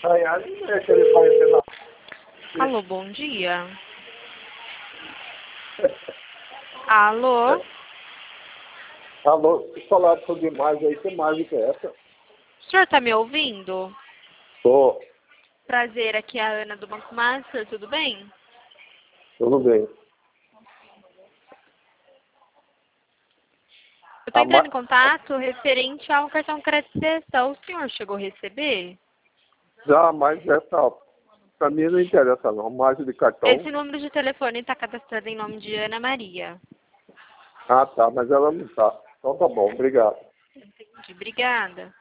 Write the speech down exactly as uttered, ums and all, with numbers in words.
Aí é que ele vai lá. Alô, bom dia. Alô? Alô, se falar por demais aí, que mágica é essa? O senhor tá me ouvindo? Tô, Prazer, aqui é a Ana do Banco Master, tudo bem? tudo bem. Eu tô A entrando em ma... contato referente ao cartão crédito extensão. O senhor chegou a receber? Já, mas essa, pra mim não interessa não, mágica de cartão. Esse número de telefone está cadastrado em nome de Ana Maria. Ah, tá, mas ela não tá. Então tá bom, obrigado. Entendi. Obrigada.